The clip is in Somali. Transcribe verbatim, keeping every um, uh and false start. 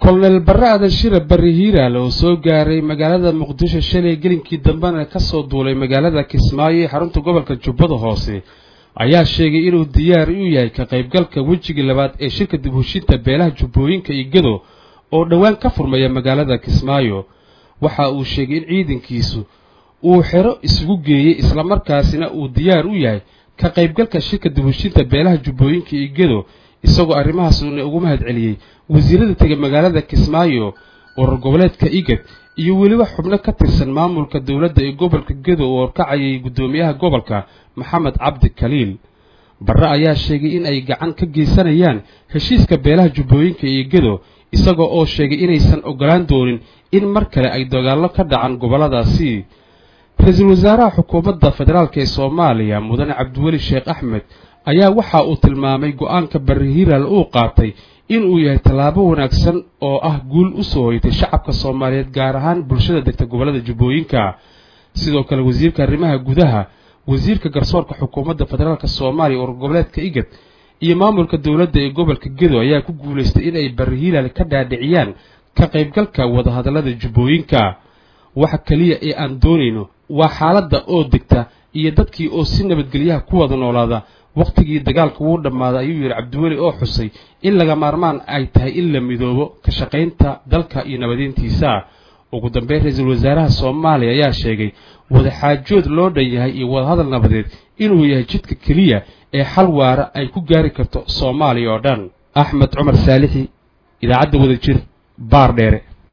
kolonel barraada shira barri hiiraal oo soo gaaray magaalada muqdisho shalay gelinkii dambena ka soo duulay magaalada kismaayo ee xarunta gobolka jubbada hoose ayaa sheegay inuu diyaar u yahay ka qaybgalka wejiga labaad ee shirka dib u heshiinta beelaha jubbooyinka iyo gedo oo dhawaan ka furmaya magaalada kismaayo waxa uu sheegay in ciidankiisu uu xero isugu geeyay isla markaasina uu diyaar u yahay ka qaybgalka shirka dib u heshiinta beelaha jubbooyinka iyo gedo isagoo arrimahaas uu ugu mahad celiyay wasiirada tagay magaalada kismaayo urur goboleedka igad iyo weliba xubno ka tirsan maamulka dawladda ee gobolka gedo oo kacayay gudoomiyaha gobolka maxamed cabdi kaliil barre ayaa sheegay in ay gacan ka geysanayaan heshiiska beelaha jubbooyinka iyo gedo isagoo oo sheegay inaysan ogolaan doonin in mar kale ay dagaallo ka dhacaan goboladaasi ra-iisul wasaaraha xukuumadda federaalk ee soomaaliya mudane cabdiweli sheekh axmed ayaa waxa uu tilmaamay go'aanka barri hiiraal uu qaatay inuu yahay tallaabo wanaagsan oo ah guul u soo hoytay shacabka Soomaaliyeed gaar ahaan bulshada degta gobolada jubbooyinka sidoo kale wasiirka arrimaha gudaha wasiirka garsoorka xukuumadda federaalka Soomaaliya urur goboleedka igad iyo maamulka dawladda ee gobolka gedo ayaa ku guuleystay in ay barri hiiraal ka dhaadhiciyaan ka qaybgalka wada hadallada jubbooyinka waxa kaliya ee aan doonayno waa xaaladda oo degta iyo dadkii oo si nabadgelyaha ku wada noolaada waqtigii dagaalku wuu dhamaaday ayuu yiri Cabdiweli oo xusay in laga maarmaan ay tahay in la midoobo ka shaqeynta dalka iyo nabadeyntiisa ugu dambeyn ra'iisul wasaaraha Soomaaliya ayaa sheegay wada xaajood loo dhanyahay iyo wada hadal nabadeed inuu yahay jidka kaliya ee xal waara ay ku gaari karto Soomaaliya oo dhan Axmed Cumar Saalixi idaacadda wada jir baar dheere